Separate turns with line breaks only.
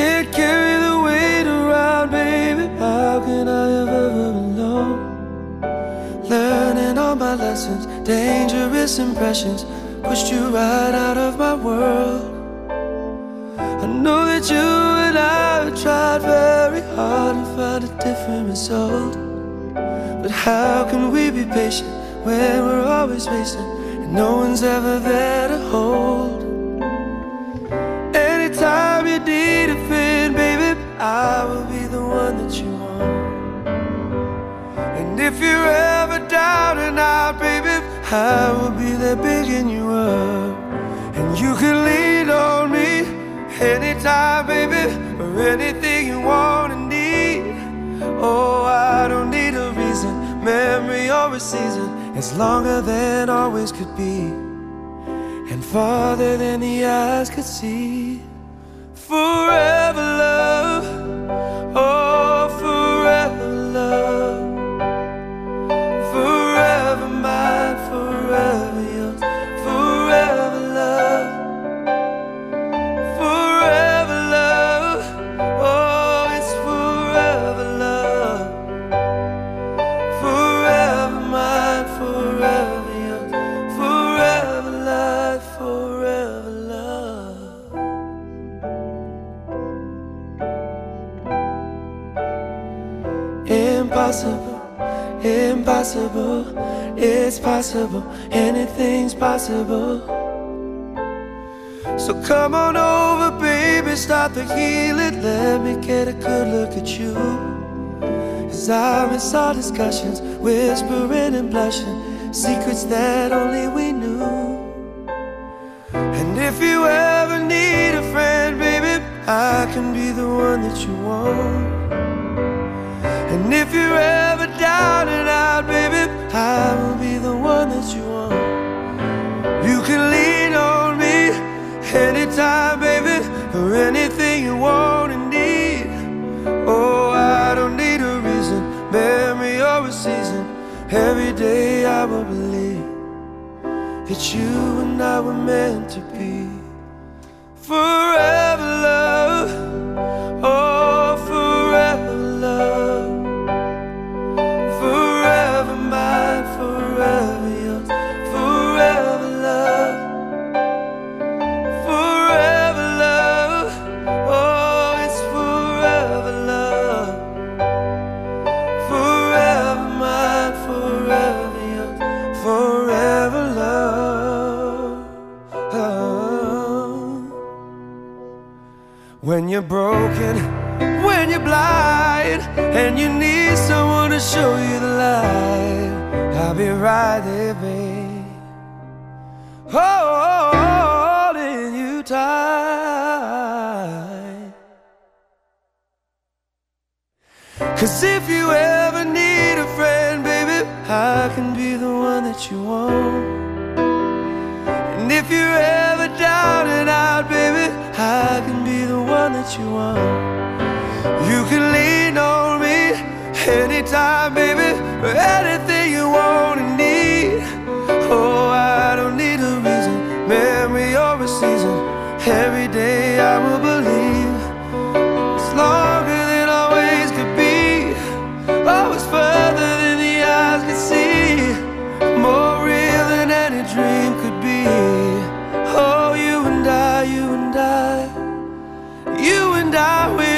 can't carry the weight around, baby. How can I have ever belong? Learning all my lessons, dangerous impressions, pushed you right out of my world. I know that you and I have tried very hard to find a different result. But how can we be patient when we're always racing and no one's ever there to hold? Anytime you need a friend, baby, I will be the one that you want. And if you're ever down and out, baby, I will be there picking you up. And you can lean on me anytime, baby, for anything you want and need. Oh, I don't need a reason, memory or a season. It's longer than always could be, and farther than the eyes could see. Forever love, oh, forever love. Forever mine, forever yours. Forever love, forever love. Oh, it's forever love. Forever mine, forever yours. Forever life, forever love. Impossible, impossible, it's possible, anything's possible. So come on over, baby, start the healing. Let me get a good look at you. 'Cause I miss our discussions, whispering and blushing, secrets that only we knew. And if you ever need a friend, baby, I can be the one that you want. And if you're ever down and out, baby, I will be the one that you want. You can lean on me anytime, baby, for anything you want and need. Oh, I don't need a reason, memory or a season. Every day I will believe that you and I were meant to be. Forever love, oh, forever love. Forever mine, forever yours. Forever love, forever love. Oh, it's forever love. Forever mine, forever yours. Forever love. Oh. When you're broken, when you're blind, and you need someone to show you the light, I'll be right there, babe, holding you tight. 'Cause if you ever need a friend, baby, I can be the one that you want. And if you're ever down and out, baby, I can be the one that you want. You can lean on me anytime, baby, for anything you want and need. Oh, I don't need a reason, memory or a season. Every day I will believe it's longer than always could be. Oh, it's further than the eyes could see, more real than any dream could be. Oh, you and I, you and I, you and I will.